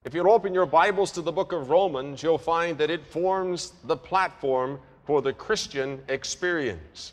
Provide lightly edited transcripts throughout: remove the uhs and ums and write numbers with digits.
If you'll open your Bibles to the book of Romans, you'll find that it forms the platform for the Christian experience.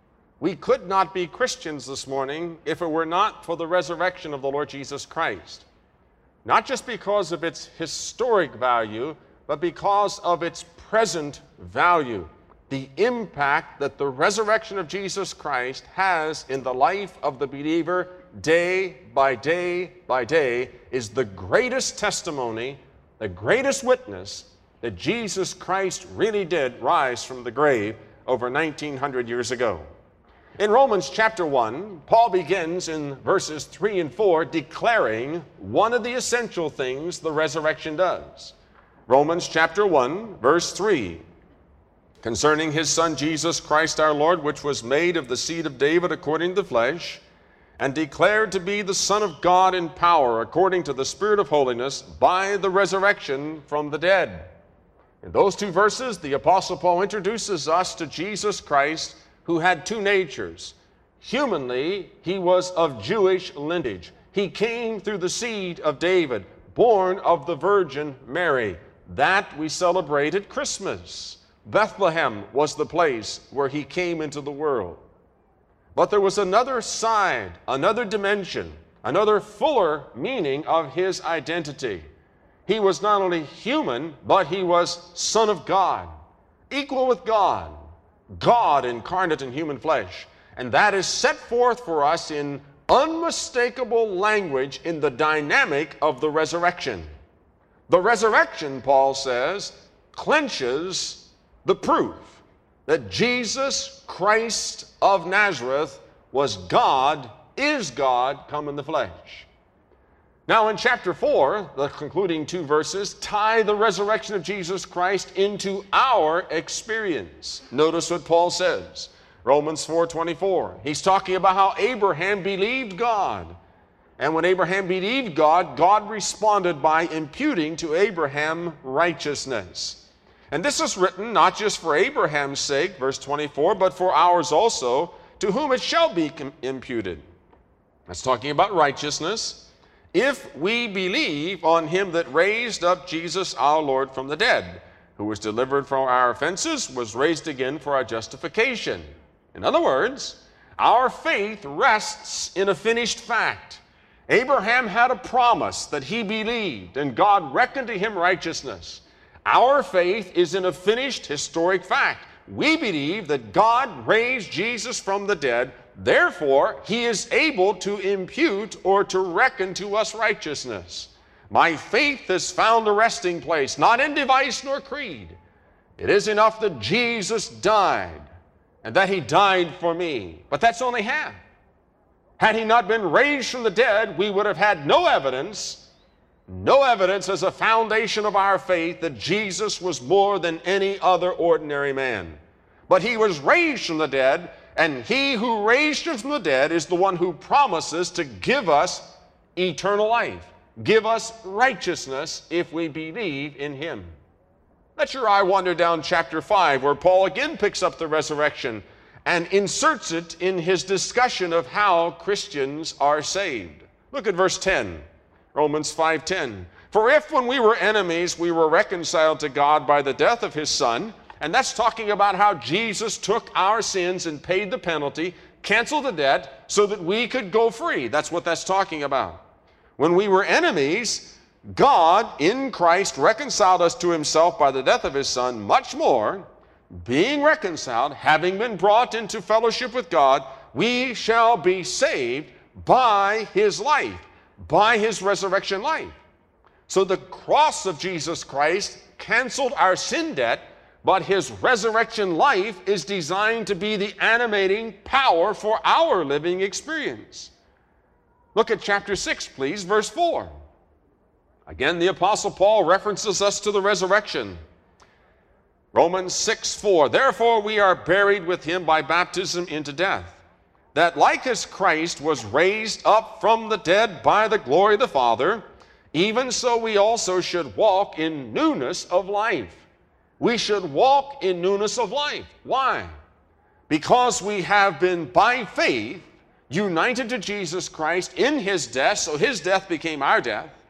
We could not be Christians this morning if it were not for the resurrection of the Lord Jesus Christ. Not just because of its historic value, but because of its present value. The impact that the resurrection of Jesus Christ has in the life of the believer day by day by day is the greatest testimony, the greatest witness that Jesus Christ really did rise from the grave over 1900 years ago. In Romans chapter 1, Paul begins in verses 3 and 4 declaring one of the essential things the resurrection does. Romans chapter 1, verse 3, concerning his Son Jesus Christ our Lord, which was made of the seed of David according to the flesh, and declared to be the Son of God in power according to the Spirit of holiness by the resurrection from the dead. In those two verses, the Apostle Paul introduces us to Jesus Christ, who had two natures. Humanly, he was of Jewish lineage. He came through the seed of David, born of the Virgin Mary. That we celebrate at Christmas. Bethlehem was the place where he came into the world. But there was another side, another dimension, another fuller meaning of his identity. He was not only human, but he was Son of God, equal with God, God incarnate in human flesh. And that is set forth for us in unmistakable language in the dynamic of the resurrection. The resurrection, Paul says, clinches the proof that Jesus Christ of Nazareth was God, is God, come in the flesh. Now in chapter 4, the concluding two verses tie the resurrection of Jesus Christ into our experience. Notice what Paul says, Romans 4:24. He's talking about how Abraham believed God. And when Abraham believed God, God responded by imputing to Abraham righteousness. And this is written not just for Abraham's sake, verse 24, but for ours also, to whom it shall be imputed. That's talking about righteousness. If we believe on him that raised up Jesus our Lord from the dead, who was delivered from our offenses, was raised again for our justification. In other words, our faith rests in a finished fact. Abraham had a promise that he believed, and God reckoned to him righteousness. Our faith is in a finished historic fact. We believe that God raised Jesus from the dead, therefore he is able to impute or to reckon to us righteousness. My faith has found a resting place, not in device nor creed. It is enough that Jesus died, and that he died for me. But that's only half. Had he not been raised from the dead, we would have had no evidence as a foundation of our faith that Jesus was more than any other ordinary man. But he was raised from the dead, and he who raised him from the dead is the one who promises to give us eternal life, give us righteousness if we believe in him. Let your eye wander down chapter 5, where Paul again picks up the resurrection and inserts it in his discussion of how Christians are saved. Look at verse 10. Romans 5:10. For if when we were enemies, we were reconciled to God by the death of his Son, and that's talking about how Jesus took our sins and paid the penalty, canceled the debt, so that we could go free. That's what that's talking about. When we were enemies, God in Christ reconciled us to himself by the death of his Son. Much more, being reconciled, having been brought into fellowship with God, we shall be saved by his life, by his resurrection life. So the cross of Jesus Christ canceled our sin debt, but his resurrection life is designed to be the animating power for our living experience. Look at chapter 6, please, verse 4. Again, the Apostle Paul references us to the resurrection. Romans 6:4. Therefore we are buried with him by baptism into death, that like as Christ was raised up from the dead by the glory of the Father, even so we also should walk in newness of life. We should walk in newness of life. Why? Because we have been by faith united to Jesus Christ in his death, so his death became our death.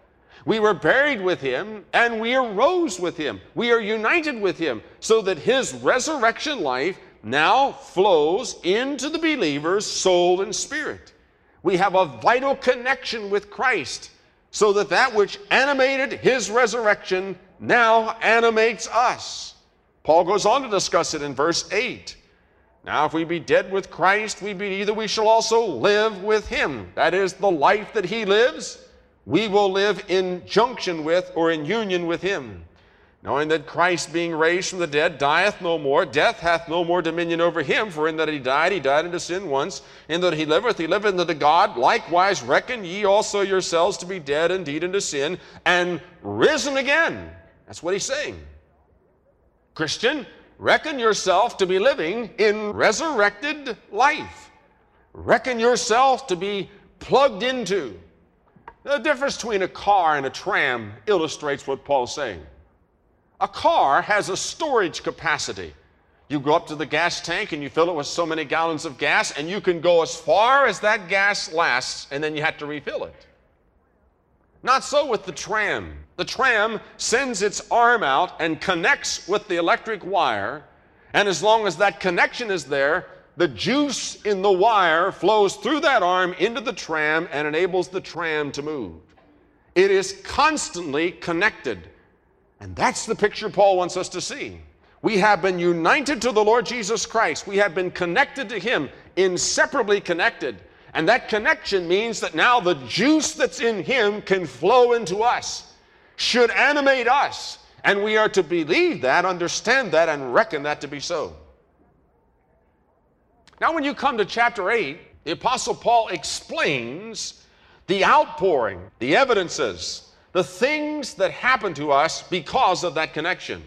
We were buried with him, and we arose with him. We are united with him, so that his resurrection life now flows into the believer's soul and spirit. We have a vital connection with Christ, so that that which animated his resurrection now animates us. Paul goes on to discuss it in verse 8. Now, if we be dead with Christ, we shall also live with him. That is, the life that he lives, we will live in junction with or in union with him. Knowing that Christ, being raised from the dead, dieth no more, death hath no more dominion over him. For in that he died unto sin once. In that he liveth unto God. Likewise reckon ye also yourselves to be dead indeed unto sin, and risen again. That's what he's saying. Christian, reckon yourself to be living in resurrected life. Reckon yourself to be plugged into. The difference between a car and a tram illustrates what Paul's saying. A car has a storage capacity. You go up to the gas tank and you fill it with so many gallons of gas, and you can go as far as that gas lasts, and then you have to refill it. Not so with the tram. The tram sends its arm out and connects with the electric wire, and as long as that connection is there, the juice in the wire flows through that arm into the tram and enables the tram to move. It is constantly connected. And that's the picture Paul wants us to see. We have been united to the Lord Jesus Christ. We have been connected to him, inseparably connected. And that connection means that now the juice that's in him can flow into us, should animate us. And we are to believe that, understand that, and reckon that to be so. Now, when you come to chapter 8, the Apostle Paul explains the outpouring, the evidences, the things that happen to us because of that connection.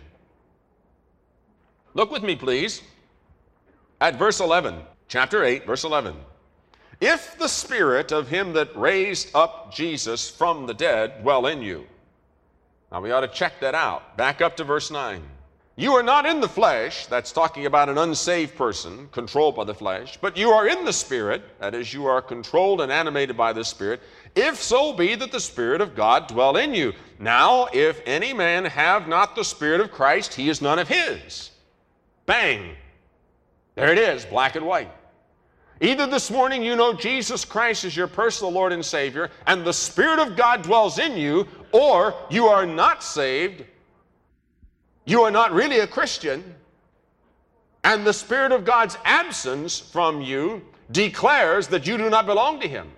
Look with me, please, at verse 11, chapter 8, verse 11. If the Spirit of him that raised up Jesus from the dead dwell in you. Now, we ought to check that out. Back up to verse 9. You are not in the flesh, that's talking about an unsaved person controlled by the flesh, but you are in the Spirit, that is, you are controlled and animated by the Spirit, if so be that the Spirit of God dwell in you. Now, if any man have not the Spirit of Christ, he is none of his. Bang! There it is, black and white. Either this morning you know Jesus Christ is your personal Lord and Savior, and the Spirit of God dwells in you, or you are not saved, you are not really a Christian, and the Spirit of God's absence from you declares that you do not belong to him.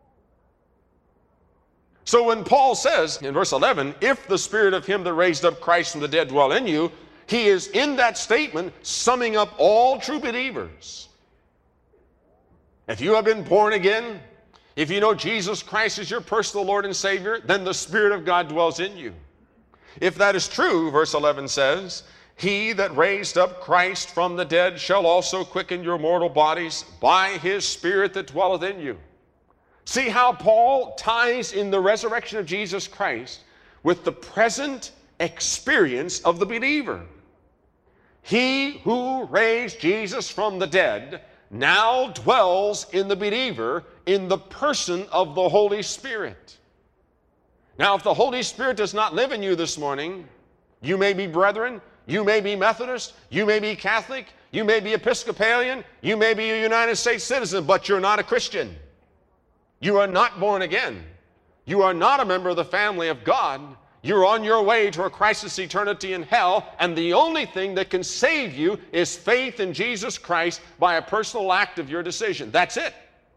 So when Paul says in verse 11, if the Spirit of him that raised up Christ from the dead dwell in you, he is in that statement summing up all true believers. If you have been born again, if you know Jesus Christ is your personal Lord and Savior, then the Spirit of God dwells in you. If that is true, verse 11 says, he that raised up Christ from the dead shall also quicken your mortal bodies by his Spirit that dwelleth in you. See how Paul ties in the resurrection of Jesus Christ with the present experience of the believer. He who raised Jesus from the dead now dwells in the believer in the person of the Holy Spirit. Now, if the Holy Spirit does not live in you this morning, you may be Brethren, you may be Methodist, you may be Catholic, you may be Episcopalian, you may be a United States citizen, but you're not a Christian. You are not born again. You are not a member of the family of God. You're on your way to a crisis eternity in hell, and the only thing that can save you is faith in Jesus Christ by a personal act of your decision. That's it.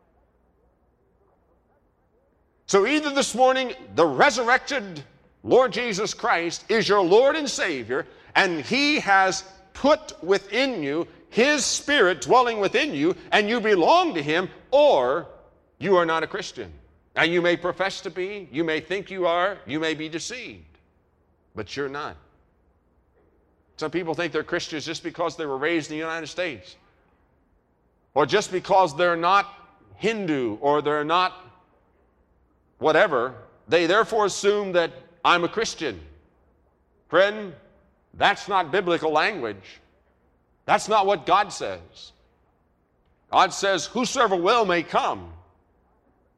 So either this morning, the resurrected Lord Jesus Christ is your Lord and Savior, and he has put within you his Spirit dwelling within you, and you belong to him, or you are not a Christian. Now, you may profess to be, you may think you are, you may be deceived, but you're not. Some people think they're Christians just because they were raised in the United States, or just because they're not Hindu, or they're not whatever. They therefore assume that I'm a Christian. Friend, that's not biblical language. That's not what God says. God says, whosoever will may come.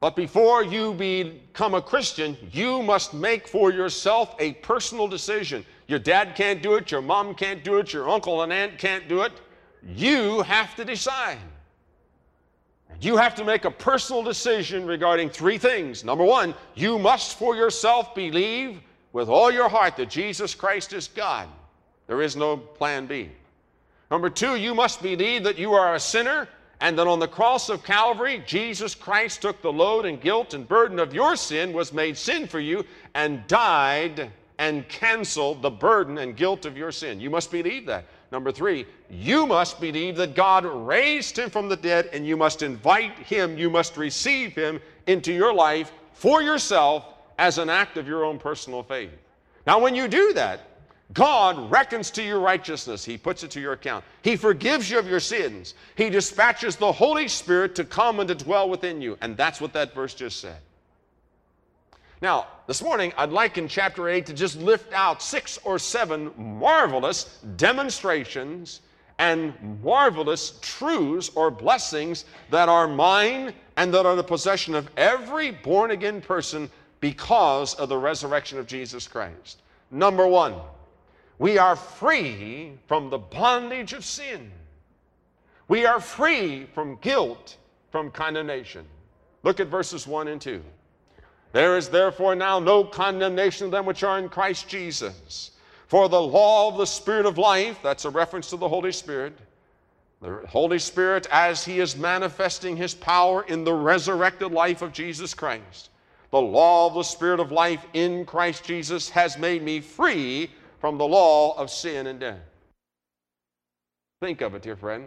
But before you become a Christian, you must make for yourself a personal decision. Your dad can't do it, your mom can't do it, your uncle and aunt can't do it. You have to decide. You have to make a personal decision regarding three things. Number one, you must for yourself believe with all your heart that Jesus Christ is God. There is no plan B. Number two, you must believe that you are a sinner and that on the cross of Calvary, Jesus Christ took the load and guilt and burden of your sin, was made sin for you, and died and canceled the burden and guilt of your sin. You must believe that. Number three, you must believe that God raised him from the dead, and you must invite him, you must receive him into your life for yourself as an act of your own personal faith. Now, when you do that, God reckons to your righteousness. He puts it to your account. He forgives you of your sins. He dispatches the Holy Spirit to come and to dwell within you. And that's what that verse just said. Now, this morning, I'd like in chapter 8 to just lift out 6 or 7 marvelous demonstrations and marvelous truths or blessings that are mine and that are the possession of every born-again person because of the resurrection of Jesus Christ. Number one, we are free from the bondage of sin. We are free from guilt, from condemnation. Look at verses 1 and 2. There is therefore now no condemnation of them which are in Christ Jesus. For the law of the Spirit of life, that's a reference to the Holy Spirit. The Holy Spirit, as he is manifesting his power in the resurrected life of Jesus Christ. The law of the Spirit of life in Christ Jesus has made me free from the law of sin and death. Think of it, dear friend.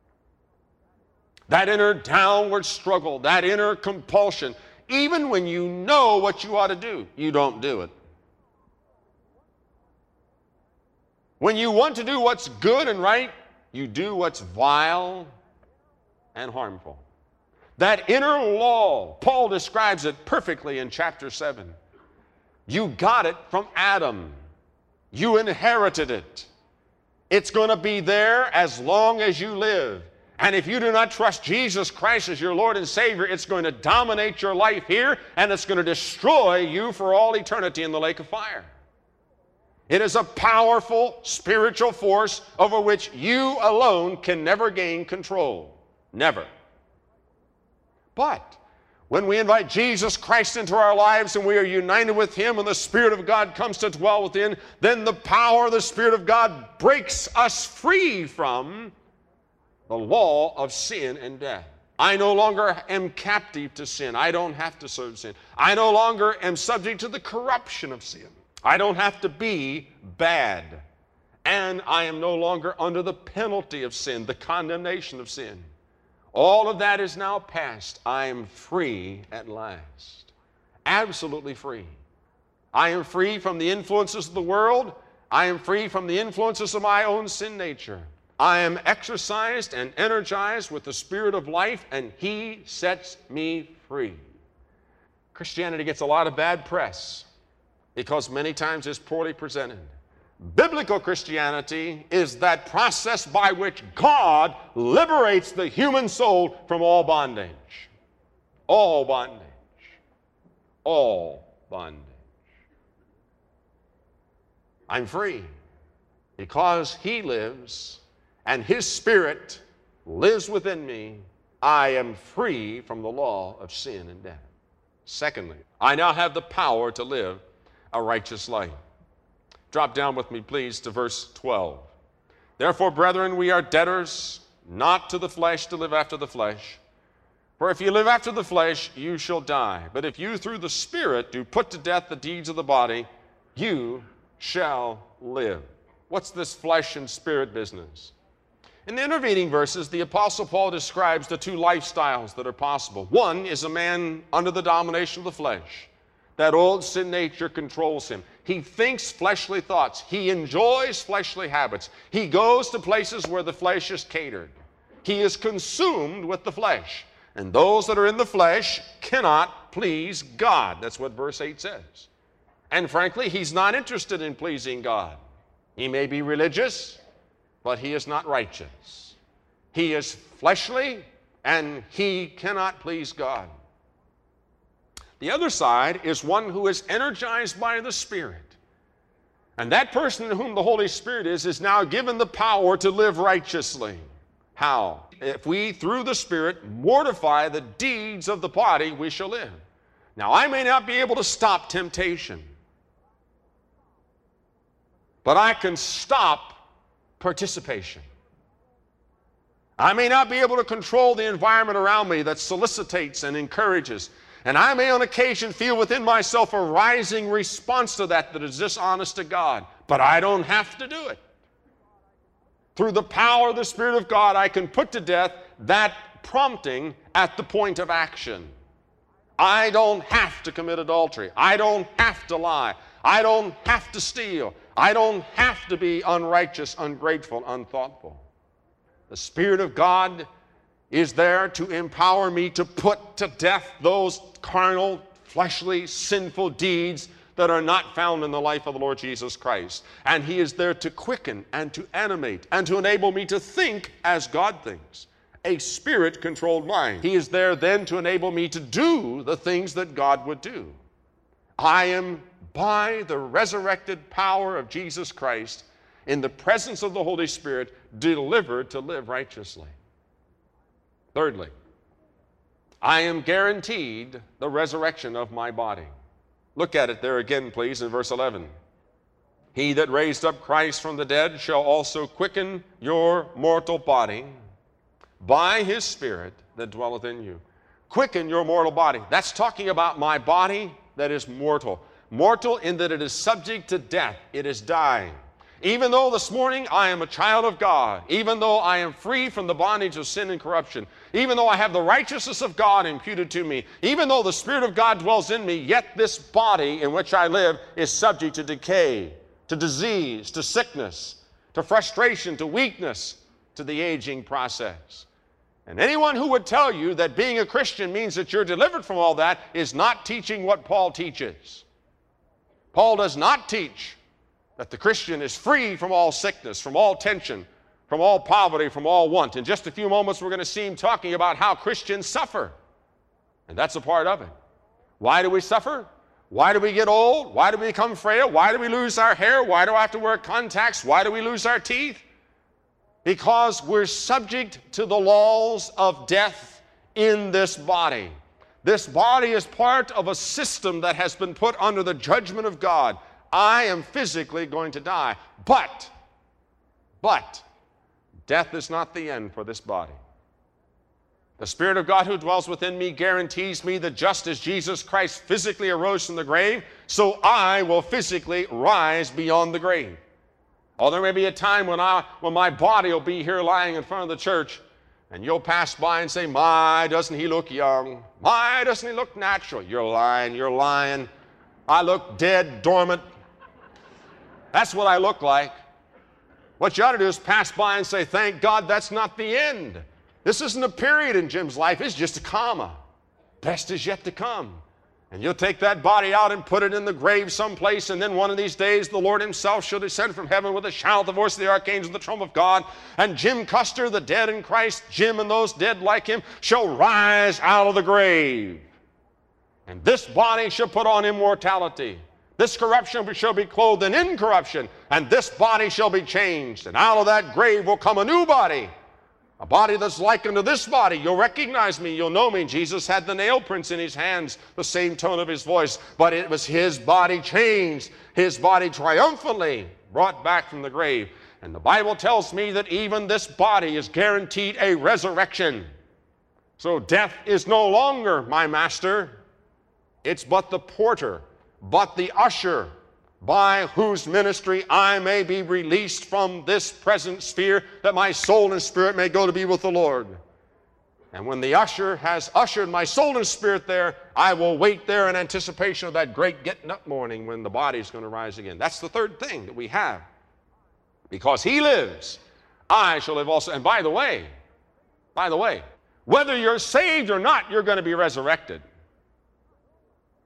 That inner downward struggle, that inner compulsion, even when you know what you ought to do, you don't do it. When you want to do what's good and right, you do what's vile and harmful. That inner law, Paul describes it perfectly in chapter 7. You got it from Adam. You inherited it. It's going to be there as long as you live. And if you do not trust Jesus Christ as your Lord and Savior, it's going to dominate your life here, and it's going to destroy you for all eternity in the lake of fire. It is a powerful spiritual force over which you alone can never gain control. Never. But when we invite Jesus Christ into our lives and we are united with him and the Spirit of God comes to dwell within, then the power of the Spirit of God breaks us free from the law of sin and death. I no longer am captive to sin. I don't have to serve sin. I no longer am subject to the corruption of sin. I don't have to be bad. And I am no longer under the penalty of sin, the condemnation of sin. All of that is now past. I am free at last. Absolutely free. I am free from the influences of the world. I am free from the influences of my own sin nature. I am exercised and energized with the Spirit of life, and he sets me free. Christianity gets a lot of bad press because many times it's poorly presented. Biblical Christianity is that process by which God liberates the human soul from all bondage. All bondage. All bondage. I'm free because he lives and his Spirit lives within me. I am free from the law of sin and death. Secondly, I now have the power to live a righteous life. Drop down with me, please, to verse 12. Therefore, brethren, we are debtors, not to the flesh, to live after the flesh. For if you live after the flesh, you shall die. But if you through the Spirit do put to death the deeds of the body, you shall live. What's this flesh and spirit business? In the intervening verses, the Apostle Paul describes the two lifestyles that are possible. One is a man under the domination of the flesh. That old sin nature controls him. He thinks fleshly thoughts. He enjoys fleshly habits. He goes to places where the flesh is catered. He is consumed with the flesh. And those that are in the flesh cannot please God. That's what verse 8 says. And frankly, he's not interested in pleasing God. He may be religious, but he is not righteous. He is fleshly, and he cannot please God. The other side is one who is energized by the Spirit. And that person in whom the Holy Spirit is now given the power to live righteously. How? If we, through the Spirit, mortify the deeds of the body, we shall live. Now, I may not be able to stop temptation, but I can stop participation. I may not be able to control the environment around me that solicitates and encourages, and I may on occasion feel within myself a rising response to that is dishonest to God, but I don't have to do it. Through the power of the Spirit of God, I can put to death that prompting at the point of action. I don't have to commit adultery. I don't have to lie. I don't have to steal. I don't have to be unrighteous, ungrateful, unthoughtful. The Spirit of God is there to empower me to put to death those carnal, fleshly, sinful deeds that are not found in the life of the Lord Jesus Christ. And He is there to quicken and to animate and to enable me to think as God thinks. A Spirit-controlled mind. He is there then to enable me to do the things that God would do. I am, by the resurrected power of Jesus Christ, in the presence of the Holy Spirit, delivered to live righteously. Thirdly, I am guaranteed the resurrection of my body. Look at it there again, please, in verse 11. He that raised up Christ from the dead shall also quicken your mortal body by His Spirit that dwelleth in you. Quicken your mortal body. That's talking about my body that is mortal. Mortal in that it is subject to death. It is dying. Even though this morning I am a child of God, even though I am free from the bondage of sin and corruption, even though I have the righteousness of God imputed to me, even though the Spirit of God dwells in me, yet this body in which I live is subject to decay, to disease, to sickness, to frustration, to weakness, to the aging process. And anyone who would tell you that being a Christian means that you're delivered from all that is not teaching what Paul teaches. Paul does not teach that the Christian is free from all sickness, from all tension, from all poverty, from all want. In just a few moments, we're going to see him talking about how Christians suffer. And that's a part of it. Why do we suffer? Why do we get old? Why do we become frail? Why do we lose our hair? Why do I have to wear contacts? Why do we lose our teeth? Because we're subject to the laws of death in this body. This body is part of a system that has been put under the judgment of God. I am physically going to die. But, death is not the end for this body. The Spirit of God who dwells within me guarantees me that just as Jesus Christ physically arose from the grave, so I will physically rise beyond the grave. Oh, there may be a time when my body will be here lying in front of the church, and you'll pass by and say, my, doesn't he look young? My, doesn't he look natural? You're lying, you're lying. I look dead, dormant. That's what I look like. What you ought to do is pass by and say, thank God that's not the end. This isn't a period in Jim's life. It's just a comma. Best is yet to come. And you'll take that body out and put it in the grave someplace, and then one of these days the Lord Himself shall descend from heaven with a shout, the voice of the archangel, the trump of God, and Jim Custer, the dead in Christ, Jim and those dead like him, shall rise out of the grave. And this body shall put on immortality. This corruption shall be clothed in incorruption, and this body shall be changed. And out of that grave will come a new body, a body that's like unto this body. You'll recognize me, you'll know me. Jesus had the nail prints in His hands, the same tone of His voice, but it was His body changed, His body triumphantly brought back from the grave. And the Bible tells me that even this body is guaranteed a resurrection. So death is no longer my master. It's but the porter, but the usher, by whose ministry I may be released from this present sphere, that my soul and spirit may go to be with the Lord. And when the usher has ushered my soul and spirit there, I will wait there in anticipation of that great getting up morning when the body's going to rise again. That's the third thing that we have. Because He lives, I shall live also. And by the way, whether you're saved or not, you're going to be resurrected.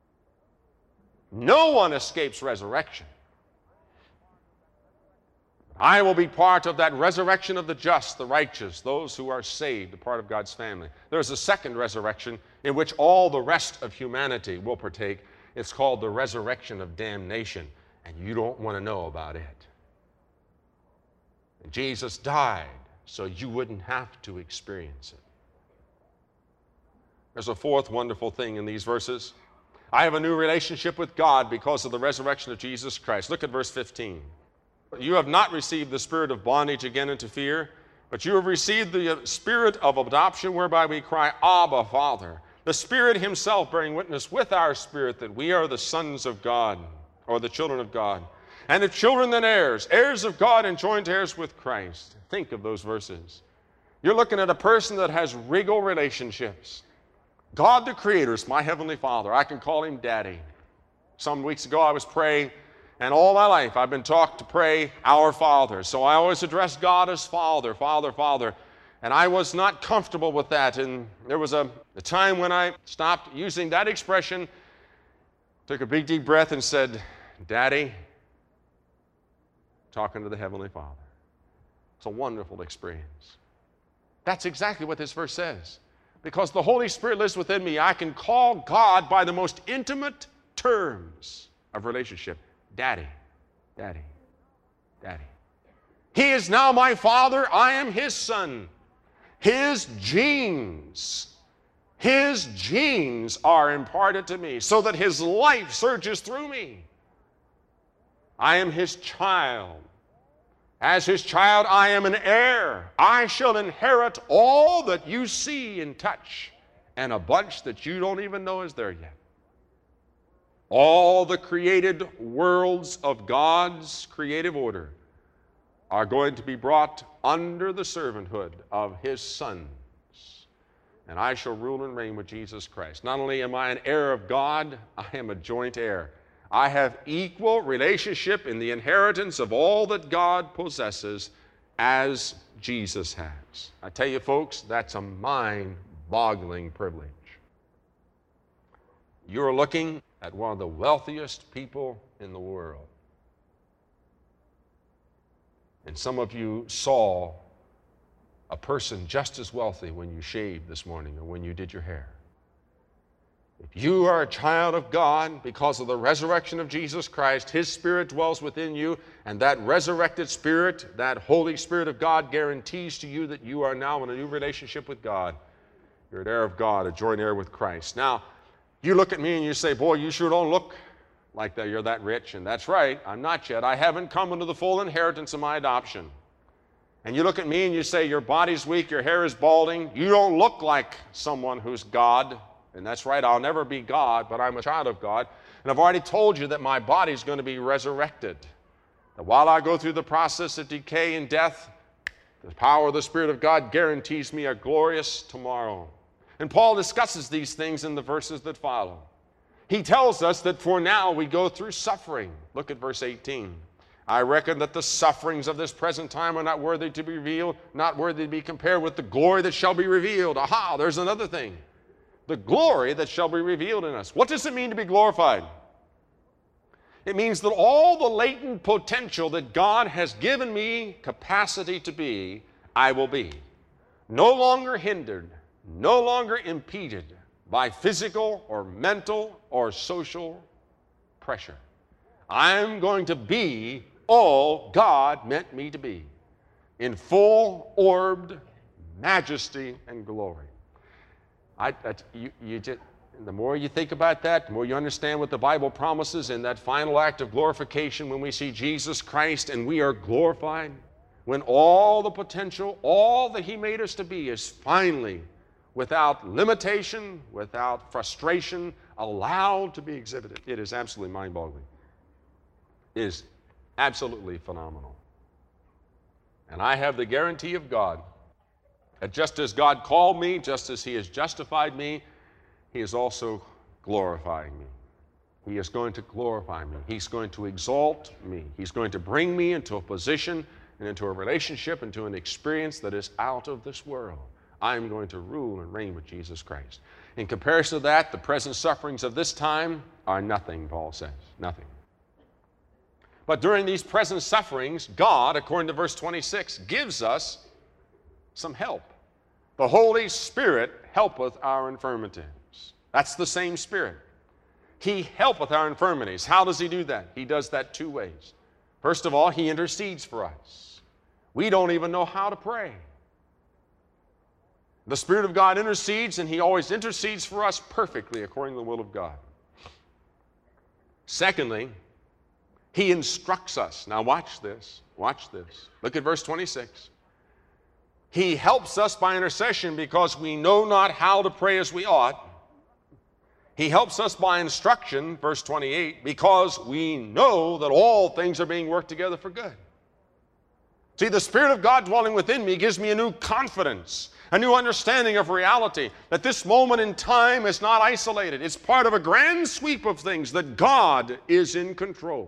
No one escapes resurrection. I will be part of that resurrection of the just, the righteous, those who are saved, a part of God's family. There's a second resurrection in which all the rest of humanity will partake. It's called the resurrection of damnation, and you don't want to know about it. And Jesus died so you wouldn't have to experience it. There's a fourth wonderful thing in these verses. I have a new relationship with God because of the resurrection of Jesus Christ. Look at verse 15. You have not received the spirit of bondage again into fear, but you have received the spirit of adoption whereby we cry, Abba, Father. The Spirit himself bearing witness with our spirit that we are the sons of God, or the children of God. And if children, then heirs, heirs of God and joint heirs with Christ. Think of those verses. You're looking at a person that has regal relationships. God the Creator is my Heavenly Father. I can call him Daddy. Some weeks ago I was praying, and all my life I've been taught to pray, Our Father. So I always address God as Father, Father, Father. And I was not comfortable with that. And there was a time when I stopped using that expression, took a big deep breath and said, Daddy, talking to the Heavenly Father. It's a wonderful experience. That's exactly what this verse says. Because the Holy Spirit lives within me, I can call God by the most intimate terms of relationship. Daddy, Daddy, Daddy. He is now my Father. I am his son. His genes are imparted to me so that his life surges through me. I am his child. As his child, I am an heir. I shall inherit all that you see and touch, and a bunch that you don't even know is there yet. All the created worlds of God's creative order are going to be brought under the servanthood of his sons. And I shall rule and reign with Jesus Christ. Not only am I an heir of God, I am a joint heir. I have equal relationship in the inheritance of all that God possesses as Jesus has. I tell you, folks, that's a mind-boggling privilege. You're looking at one of the wealthiest people in the world. And some of you saw a person just as wealthy when you shaved this morning or when you did your hair. If you are a child of God because of the resurrection of Jesus Christ, his Spirit dwells within you, and that resurrected Spirit, that Holy Spirit of God, guarantees to you that you are now in a new relationship with God. You're an heir of God, a joint heir with Christ. Now, you look at me and you say, boy, you sure don't look like that. You're that rich. And that's right, I'm not yet. I haven't come into the full inheritance of my adoption. And you look at me and you say, your body's weak, your hair is balding. You don't look like someone who's God. And that's right, I'll never be God, but I'm a child of God. And I've already told you that my body's going to be resurrected. That while I go through the process of decay and death, the power of the Spirit of God guarantees me a glorious tomorrow. And Paul discusses these things in the verses that follow. He tells us that for now we go through suffering. Look at verse 18. I reckon that the sufferings of this present time are not worthy to be revealed, not worthy to be compared with the glory that shall be revealed. Aha, there's another thing. The glory that shall be revealed in us. What does it mean to be glorified? It means that all the latent potential that God has given me capacity to be, I will be. No longer hindered, no longer impeded by physical or mental or social pressure. I'm going to be all God meant me to be, in full orbed majesty and glory. The more you think about that, the more you understand what the Bible promises in that final act of glorification when we see Jesus Christ and we are glorified, when all the potential, all that he made us to be is finally, without limitation, without frustration, allowed to be exhibited. It is absolutely mind-boggling. It is absolutely phenomenal. And I have the guarantee of God that just as God called me, just as he has justified me, he is also glorifying me. He is going to glorify me. He's going to exalt me. He's going to bring me into a position and into a relationship, into an experience that is out of this world. I am going to rule and reign with Jesus Christ. In comparison to that, the present sufferings of this time are nothing, Paul says. Nothing. But during these present sufferings, God, according to verse 26, gives us some help. The Holy Spirit helpeth our infirmities. That's the same Spirit. He helpeth our infirmities. How does he do that? He does that two ways. First of all, he intercedes for us. We don't even know how to pray. The Spirit of God intercedes, and he always intercedes for us perfectly according to the will of God. Secondly, he instructs us. Now watch this. Watch this. Look at verse 26. He helps us by intercession because we know not how to pray as we ought. He helps us by instruction, verse 28, because we know that all things are being worked together for good. See, the Spirit of God dwelling within me gives me a new confidence, a new understanding of reality, that this moment in time is not isolated. It's part of a grand sweep of things, that God is in control.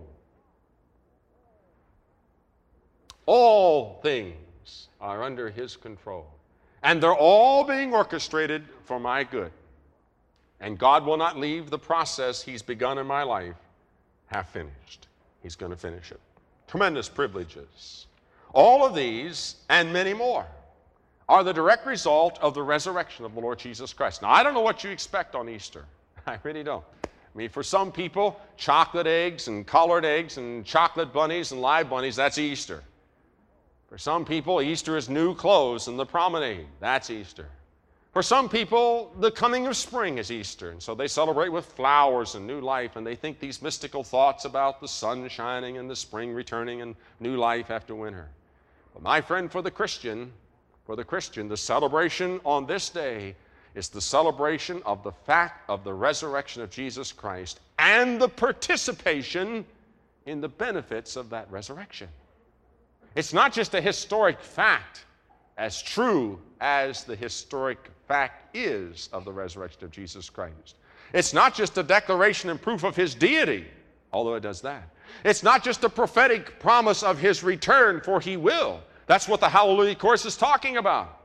All things are under his control, and they're all being orchestrated for my good. And God will not leave the process he's begun in my life half finished. He's going to finish it. Tremendous privileges. All of these and many more are the direct result of the resurrection of the Lord Jesus Christ. Now, I don't know what you expect on Easter. I really don't. I mean, for some people, chocolate eggs and colored eggs and chocolate bunnies and live bunnies, that's Easter. For some people, Easter is new clothes and the promenade. That's Easter. For some people, the coming of spring is Easter, and so they celebrate with flowers and new life, and they think these mystical thoughts about the sun shining and the spring returning and new life after winter. But my friend, for the Christian, the celebration on this day is the celebration of the fact of the resurrection of Jesus Christ and the participation in the benefits of that resurrection. It's not just a historic fact, as true as the historic fact is of the resurrection of Jesus Christ. It's not just a declaration and proof of his deity, although it does that. It's not just a prophetic promise of his return, for he will. That's what the Hallelujah Chorus is talking about.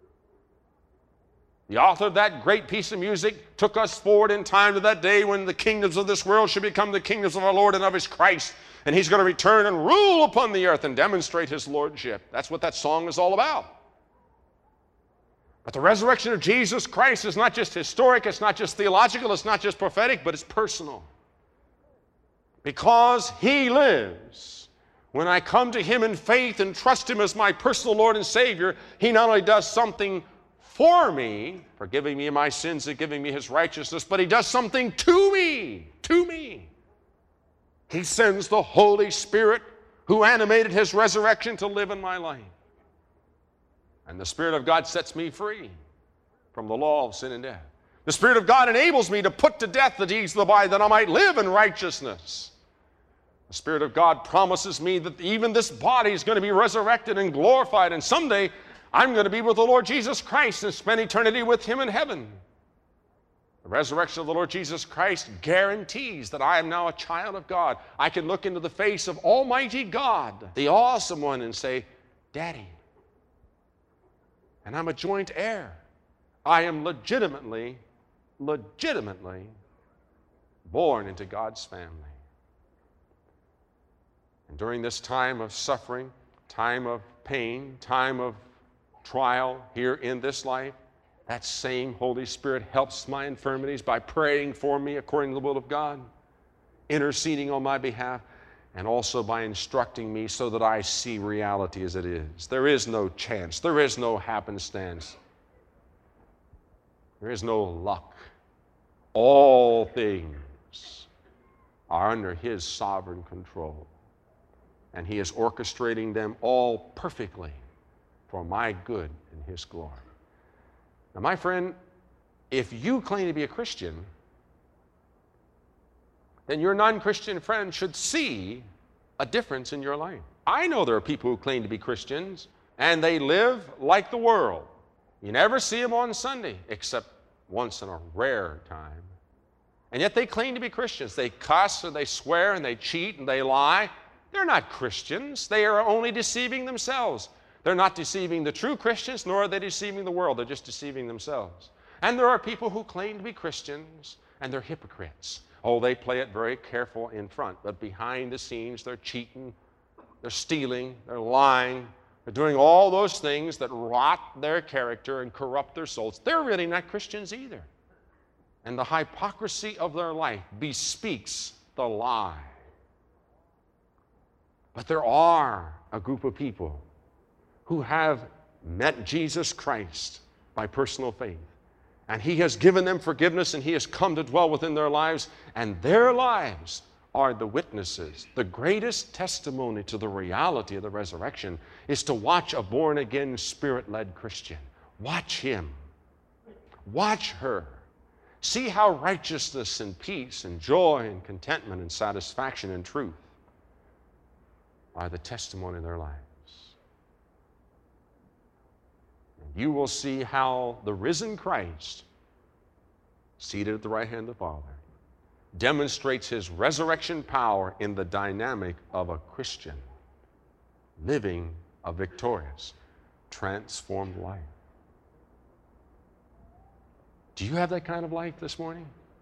The author of that great piece of music took us forward in time to that day when the kingdoms of this world should become the kingdoms of our Lord and of his Christ, and he's going to return and rule upon the earth and demonstrate his lordship. That's what that song is all about. But the resurrection of Jesus Christ is not just historic, it's not just theological, it's not just prophetic, but it's personal. Because he lives, when I come to him in faith and trust him as my personal Lord and Savior, he not only does something for me, forgiving me my sins and giving me his righteousness, but he does something to me, He sends the Holy Spirit who animated his resurrection to live in my life. And the Spirit of God sets me free from the law of sin and death. The Spirit of God enables me to put to death the deeds of the body that I might live in righteousness. The Spirit of God promises me that even this body is going to be resurrected and glorified, and someday I'm going to be with the Lord Jesus Christ and spend eternity with him in heaven. The resurrection of the Lord Jesus Christ guarantees that I am now a child of God. I can look into the face of Almighty God, the awesome one, and say, Daddy. And I'm a joint heir. I am legitimately born into God's family. And during this time of suffering, time of pain, time of trial here in this life, that same Holy Spirit helps my infirmities by praying for me according to the will of God, interceding on my behalf, and also by instructing me so that I see reality as it is. There is no chance. There is no happenstance. There is no luck. All things are under his sovereign control, and he is orchestrating them all perfectly for my good and his glory. Now, my friend, if you claim to be a Christian, then your non-Christian friend should see a difference in your life. I know there are people who claim to be Christians, and they live like the world. You never see them on Sunday, except once in a rare time. And yet they claim to be Christians. They cuss and they swear and they cheat and they lie. They're not Christians. They are only deceiving themselves. They're not deceiving the true Christians, nor are they deceiving the world. They're just deceiving themselves. And there are people who claim to be Christians, and they're hypocrites. Oh, they play it very careful in front, but behind the scenes they're cheating, they're stealing, they're lying, they're doing all those things that rot their character and corrupt their souls. They're really not Christians either. And the hypocrisy of their life bespeaks the lie. But there are a group of people who have met Jesus Christ by personal faith. And He has given them forgiveness, and He has come to dwell within their lives, and their lives are the witnesses. The greatest testimony to the reality of the resurrection is to watch a born-again, Spirit-led Christian. Watch him. Watch her. See how righteousness and peace and joy and contentment and satisfaction and truth are the testimony of their lives. And you will see how the risen Christ, seated at the right hand of the Father, demonstrates His resurrection power in the dynamic of a Christian living a victorious, transformed life. Do you have that kind of life this morning?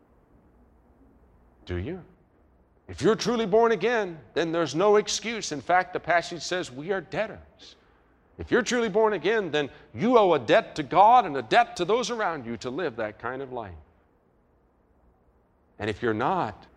Do you? If you're truly born again, then there's no excuse. In fact, the passage says we are debtors. If you're truly born again, then you owe a debt to God and a debt to those around you to live that kind of life. And if you're not,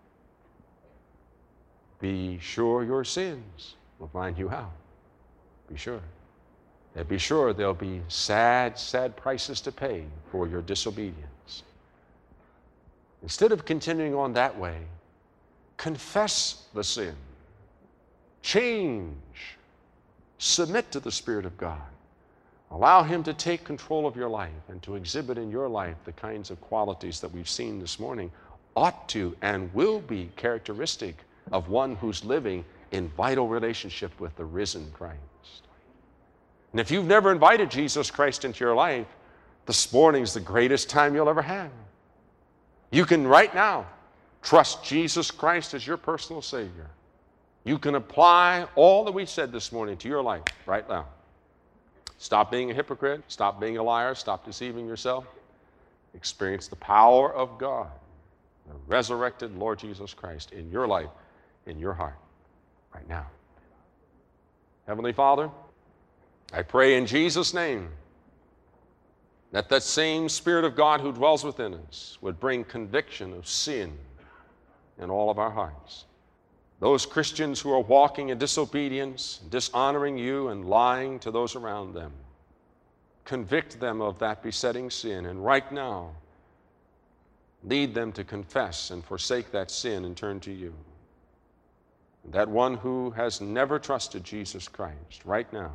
be sure your sins will find you out. Be sure. And be sure there'll be sad, sad prices to pay for your disobedience. Instead of continuing on that way, confess the sin. Change. Submit to the Spirit of God. Allow Him to take control of your life and to exhibit in your life the kinds of qualities that we've seen this morning ought to and will be characteristic of one who's living in vital relationship with the risen Christ. And if you've never invited Jesus Christ into your life, this morning's the greatest time you'll ever have. You can right now trust Jesus Christ as your personal Savior. You can apply all that we said this morning to your life right now. Stop being a hypocrite. Stop being a liar. Stop deceiving yourself. Experience the power of God, the resurrected Lord Jesus Christ in your life, in your heart, right now. Heavenly Father, I pray in Jesus' name that that same Spirit of God who dwells within us would bring conviction of sin in all of our hearts. Those Christians who are walking in disobedience, dishonoring you, and lying to those around them, convict them of that besetting sin, and right now, lead them to confess and forsake that sin and turn to you. And that one who has never trusted Jesus Christ, right now,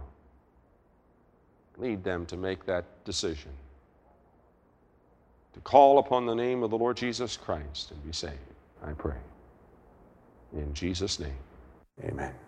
lead them to make that decision, to call upon the name of the Lord Jesus Christ and be saved. I pray. In Jesus' name, amen.